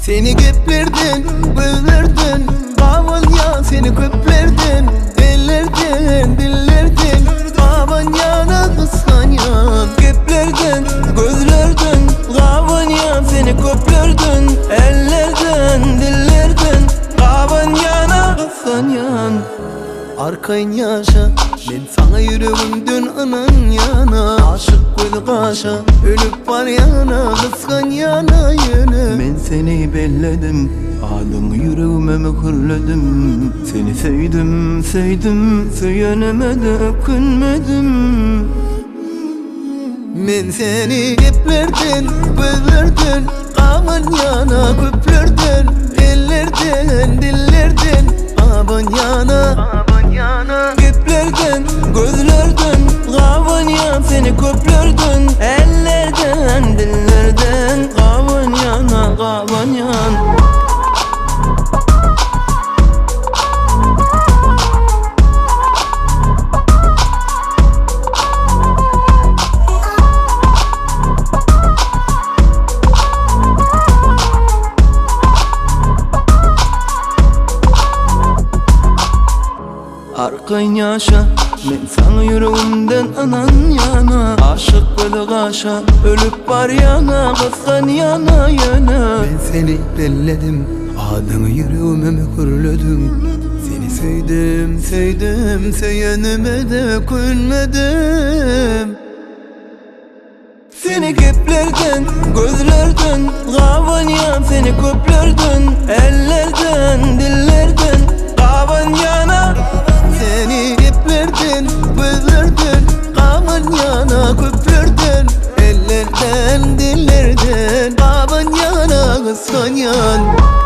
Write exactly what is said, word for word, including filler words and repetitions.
Seni geplerdin, gözlerdin, kavan ya seni köplerdin, ellerden, dillerden, kavan yana kıskanyan. Geplerdin, gözlerdin, kavan ya seni köplerdin, ellerden, dillerden, kavan yana kıskanyan. Arkayın yaşa, ben sana yüreğimden anan yana. Aşık göz kaşa, ölüp var yana, kıskan yana yana. Ben seni belledim, adını yüreğime mühürledim. Seni sevdim, sevdim, söyeneme de ökünmedim. Ben seni geplerdin, gözlerdin, kavan yana köplerdin, ellerden, dillerden, kavan yana. Geplerden, gözlerden, kavan ya seni köplerden, ellerden, dillerden, kavan yana, kavan yana. Arkayın yaşa, ben sana yüreğimden anan yana. Aşık böyle kaşa, ölüp var yana, kıskan yana yana. Ben seni belledim, adını yüreğime mühürledim. Seni sevdim, sevdim, sevyenime de gülmedim. Seni geplerden, gözlerden, kavan ya seni köplerden, ellerden, dillerden, kavan yana. Seni geplerdin, gözlerdin, kavan yana köpürdün, ellerden, dillerden, kavan yana kıskan yan.